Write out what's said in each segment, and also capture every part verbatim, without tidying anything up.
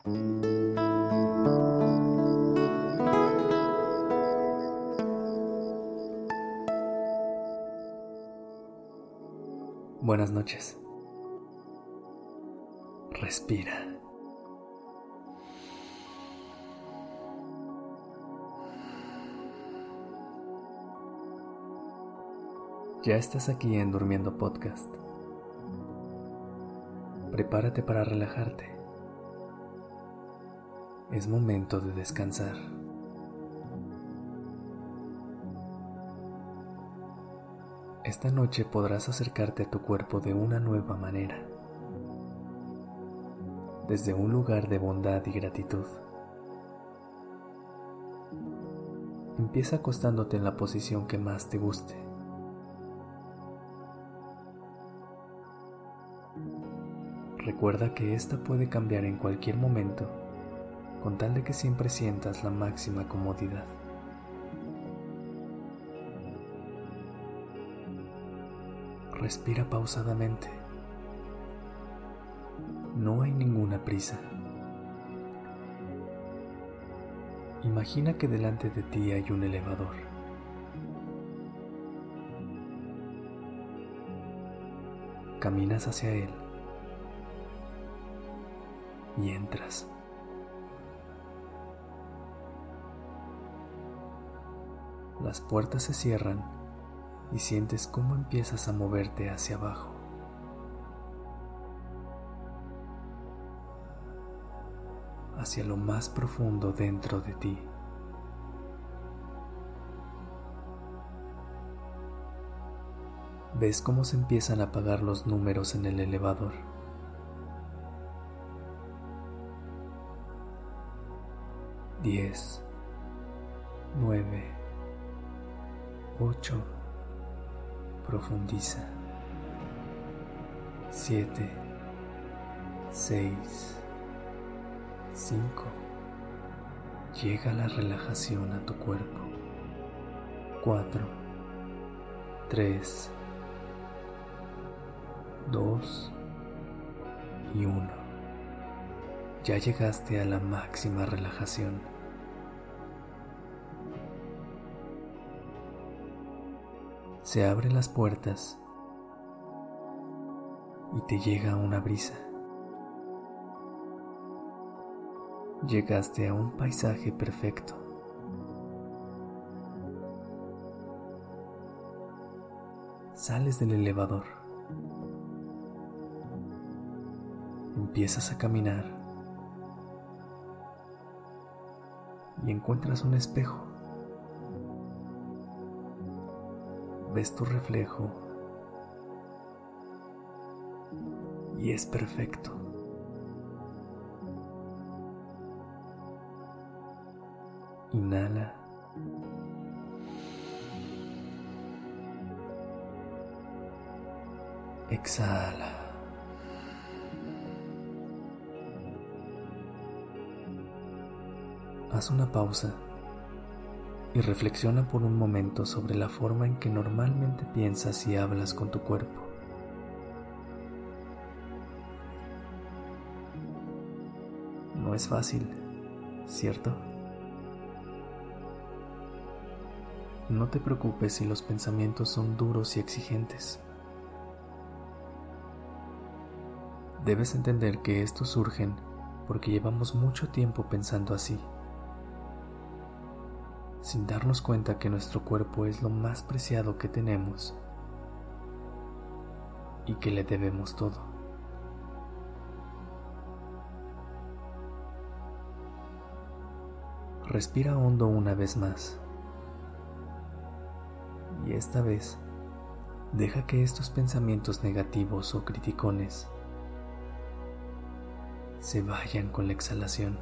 Buenas noches. Respira. Ya estás aquí en Durmiendo Podcast. Prepárate para relajarte. Es momento de descansar. Esta noche podrás acercarte a tu cuerpo de una nueva manera, desde un lugar de bondad y gratitud. Empieza acostándote en la posición que más te guste. Recuerda que esta puede cambiar en cualquier momento, con tal de que siempre sientas la máxima comodidad. Respira pausadamente. No hay ninguna prisa. Imagina que delante de ti hay un elevador. Caminas hacia él y entras. Las puertas se cierran y sientes cómo empiezas a moverte hacia abajo. Hacia lo más profundo dentro de ti. Ves cómo se empiezan a apagar los números en el elevador. Diez, nueve, ocho. Profundiza. Siete, seis, cinco. Llega la relajación a tu cuerpo. Cuatro, tres, dos y uno. Ya llegaste a la máxima relajación. Se abren las puertas y te llega una brisa. Llegaste a un paisaje perfecto. Sales del elevador. Empiezas a caminar y encuentras un espejo. Ves tu reflejo y es perfecto. Inhala. Exhala. Haz una pausa y reflexiona por un momento sobre la forma en que normalmente piensas y hablas con tu cuerpo. No es fácil, ¿cierto? No te preocupes si los pensamientos son duros y exigentes. Debes entender que estos surgen porque llevamos mucho tiempo pensando así, sin darnos cuenta que nuestro cuerpo es lo más preciado que tenemos y que le debemos todo. Respira hondo una vez más y esta vez deja que estos pensamientos negativos o criticones se vayan con la exhalación.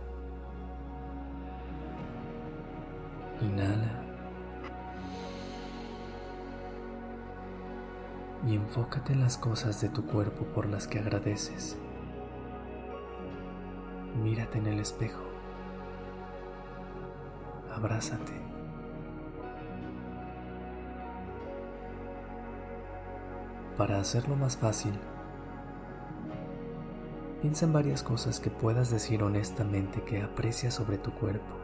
Inhala y enfócate en las cosas de tu cuerpo por las que agradeces. Mírate en el espejo. Abrázate. Para hacerlo más fácil, Piensa en varias cosas que puedas decir honestamente que aprecias sobre tu cuerpo.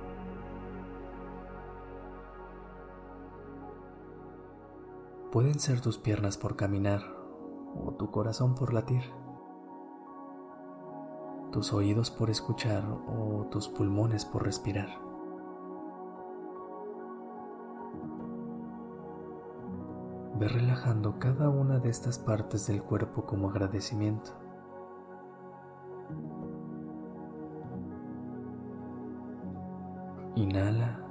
Pueden ser tus piernas por caminar o tu corazón por latir, tus oídos por escuchar o tus pulmones por respirar. Ve relajando cada una de estas partes del cuerpo como agradecimiento. Inhala.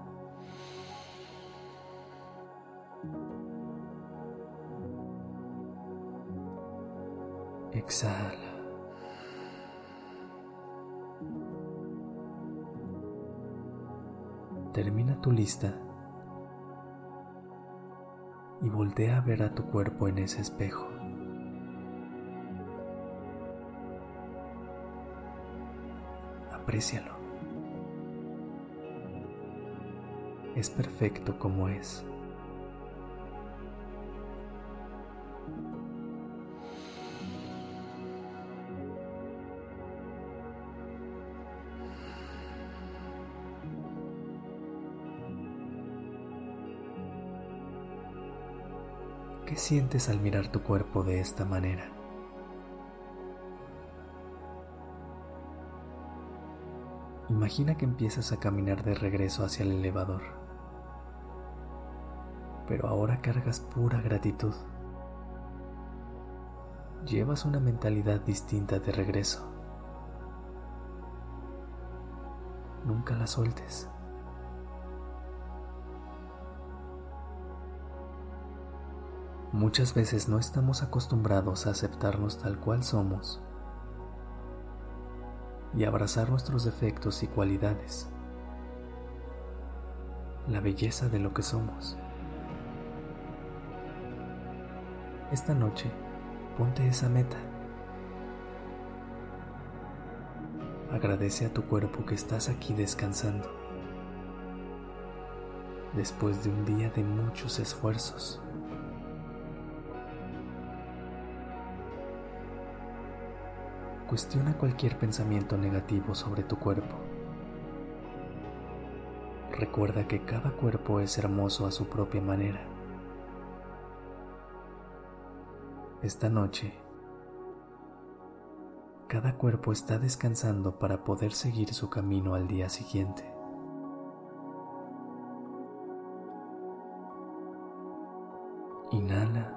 Exhala. Termina tu lista y voltea a ver a tu cuerpo en ese espejo. Aprécialo. Es perfecto como es. ¿Qué sientes al mirar tu cuerpo de esta manera? Imagina que empiezas a caminar de regreso hacia el elevador, pero ahora cargas pura gratitud. Llevas una mentalidad distinta de regreso. Nunca la sueltes. Muchas veces no estamos acostumbrados a aceptarnos tal cual somos y abrazar nuestros defectos y cualidades, la belleza de lo que somos. Esta noche, ponte esa meta. Agradece a tu cuerpo que estás aquí descansando, después de un día de muchos esfuerzos. Cuestiona cualquier pensamiento negativo sobre tu cuerpo. Recuerda que cada cuerpo es hermoso a su propia manera. Esta noche, cada cuerpo está descansando para poder seguir su camino al día siguiente. Inhala.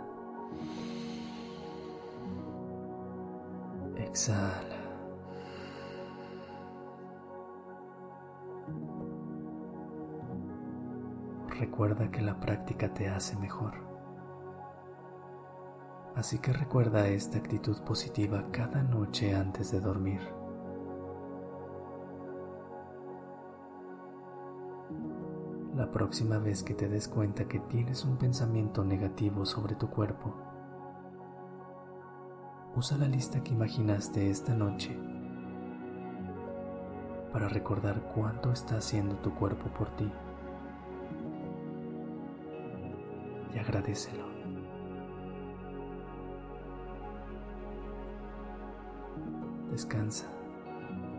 Exhala. Recuerda que la práctica te hace mejor. Así que recuerda esta actitud positiva cada noche antes de dormir. La próxima vez que te des cuenta que tienes un pensamiento negativo sobre tu cuerpo, usa la lista que imaginaste esta noche para recordar cuánto está haciendo tu cuerpo por ti y agradécelo. Descansa.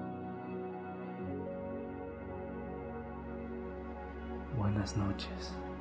Buenas noches.